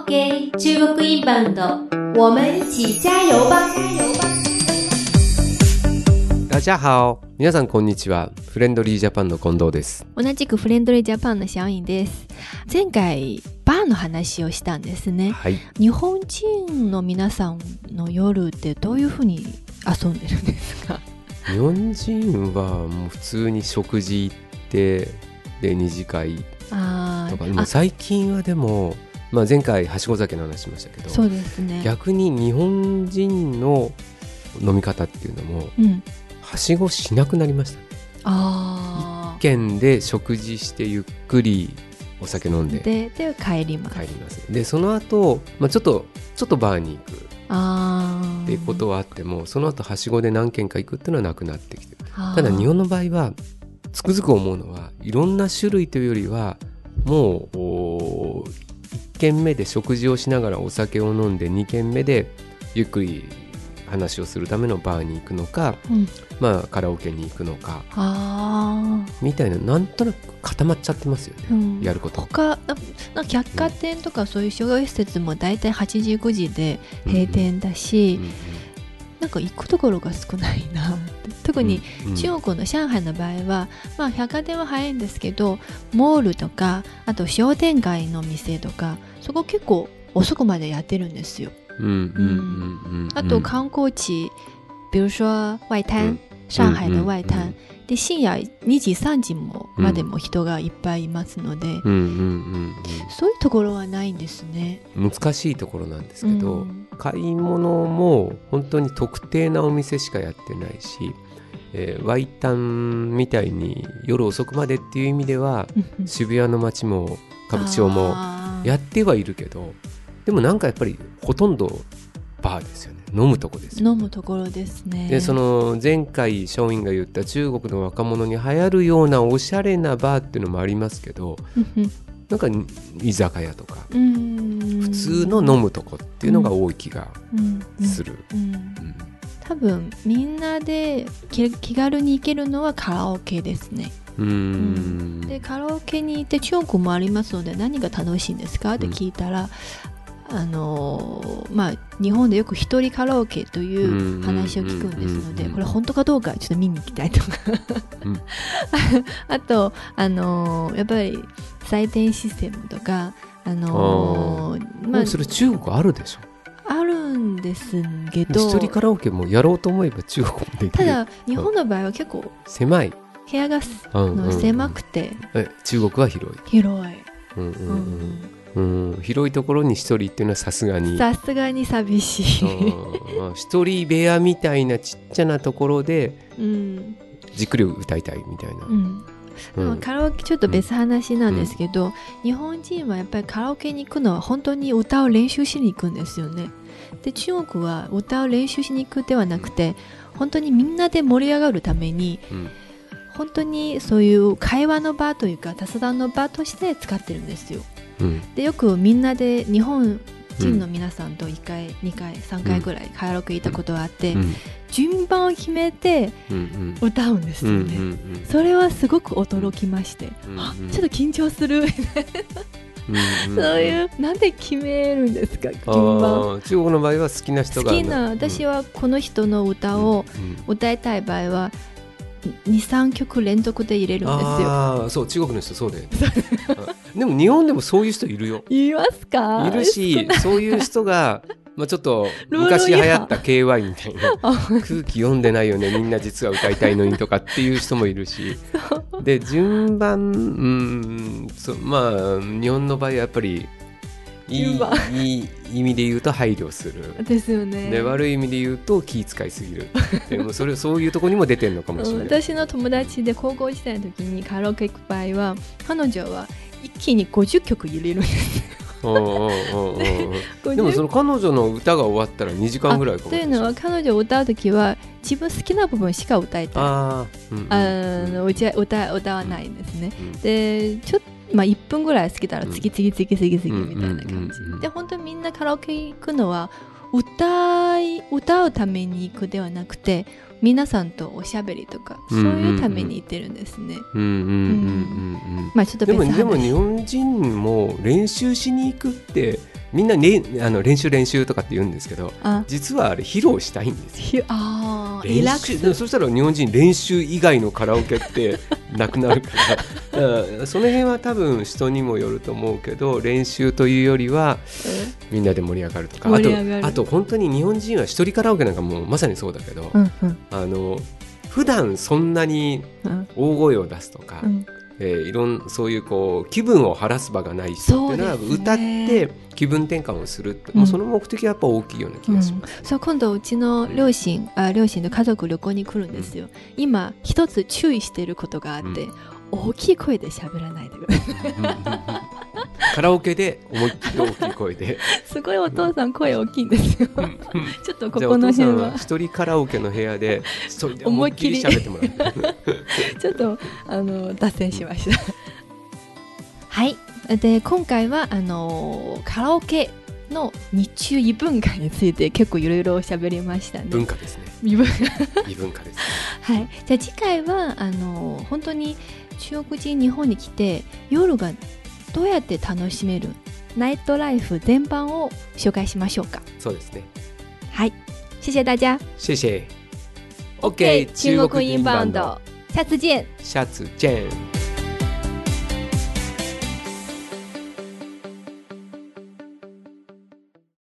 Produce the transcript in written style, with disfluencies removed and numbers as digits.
OK 中国インバウンド我们一起加油吧大家好、皆さんこんにちは。フレンドリージャパンの近藤です。 同じくフレンドリージャパンの小颖です。前回バーの話をしたんですね、 はい、 日本人の皆さんの夜ってどういうふうに遊んでるんですか？ 日本人はもう普通に食事行ってで二次会とか、もう最近はでも、前回はしご酒の話しましたけど、 そうですね、 逆に日本人の飲み方っていうのも、はしごしなくなりました。一軒で食事してゆっくりお酒飲んでで帰ります。 でその後、ちょっとバーに行くっていうことはあっても、その後はしごで何軒か行くっていうのはなくなってきてる。ただ日本の場合はつくづく思うのは、いろんな種類というよりはもう1軒目で食事をしながらお酒を飲んで、2軒目でゆっくり話をするためのバーに行くのか、カラオケに行くのかみたいな、なんとなく固まっちゃってますよね、やること。 他百貨店とかそういう商業施設もだいたい8時9時で閉店だし、なんか行くところが少ないなって。特に中国の上海の場合は、百貨店は早いんですけど、モールとかあと商店街の店とか、そこ結構遅くまでやってるんですよ。あと観光地、比如说外滩、上海の外滩で深夜2時3時までも人がいっぱいいますので、そういうところはないんですね。 難しいところなんですけど、買い物も本当に特定なお店しかやってないし、ワイタンみたいに夜遅くまでっていう意味では渋谷の街も歌舞伎町もやってはいるけど、でもなんかやっぱりほとんどバーですよね。飲むとこですよね。 飲むところですね。 でその前回ショーインが言った中国の若者に流行るようなおしゃれなバーっていうのもありますけど、なんか居酒屋とか普通の飲むとこっていうのが多い気がする。 多分みんなで気軽に行けるのはカラオケですね。でカラオケに行って中国もありますので、何が楽しいんですかって聞いたら、日本でよく一人カラオケという話を聞くんですので、これ本当かどうかちょっと見に行きたいとかあと、やっぱり採点システムとか、 それ中国あるでしょ。 あるんですけど、 一人カラオケもやろうと思えば中国もできる。 ただ日本の場合は結構狭い、 部屋が狭くて、 中国は広い。広いところに一人っていうのはさすがに寂しい一人部屋みたいなちっちゃなところでじっくり歌いたいみたいな、 カラオケちょっと別話なんですけど、日本人はやっぱりカラオケに行くのは本当に歌を練習しに行くんですよね。で中国は歌を練習しに行くではなくて、本当にみんなで盛り上がるために、本当にそういう会話の場というか雑談の場として使ってるんですよ。でよくみんなで日本人の皆さんと1回2回3回ぐらいカラオケ行ったことがあって、順番を決めて歌うんですよね。それはすごく驚きまして、ちょっと緊張するそういう、なんで決めるんですか、順番。 中国の場合は好きな人が私はこの人の歌を歌いたい場合は2、3曲連続で入れるんですよ。 そう、中国の人そうだよねでも日本でもそういう人いるよ。 いますか？ いるし、そういう人がちょっと昔流行った KY みたいな空気読んでないよね、みんな実は歌いたいのにとかっていう人もいるしで順番、日本の場合はやっぱりいい意味で言うと配慮するですよね。 で悪い意味で言うと気遣いすぎるでもそういうところにも出てるのかもしれない私の友達で高校時代の時にカラオケ行く場合は、彼女は一気に50曲入れるんですでもその彼女の歌が終わったら2時間ぐらいかかる。 というのは、彼女を歌うときは自分好きな部分しか歌いたい、歌わないんですね。でちょっと1分ぐらい過ぎたら次みたいな感じで、本当にみんなカラオケ行くのは歌うために行くではなくて、皆さんとおしゃべりとか、そういうために行ってるんですね。ちょっと別話。 でも日本人も練習しに行くってみんな、ね、練習とかって言うんですけど、実はあれ披露したいんですよ。練習、そしたら日本人練習以外のカラオケってなくなるからその辺は多分人にもよると思うけど、練習というよりはみんなで盛り上がるとか、あと本当に日本人は一人カラオケなんかもうまさにそうだけど、普段そんなに大声を出すとか、そういう気分を晴らす場がない人っていうのは歌って気分転換をするって、もうその目的はやっぱ大きいような気がします。 そう、今度うちの両親の家族旅行に来るんですよ。今一つ注意していることがあって、大きい声で喋らないでください。 カラオケで思いっきり大きい声ですごいお父さん声大きいんですよ。ちょっとここの辺は一人カラオケの部屋でそれで思いっきり喋ってもらう。 ちょっと脱線しました。はい。で今回はカラオケの日中異文化について結構いろいろ喋りましたね。 文化ですね。 異文化です。 はい。じゃあ次回は本当に中国人日本に来て夜がどうやって楽しめるナイトライフ全般を紹介しましょうか。 そうですね。 はい。谢谢大家。 谢谢。 OK，中国インバウンド。下次見。 下次見。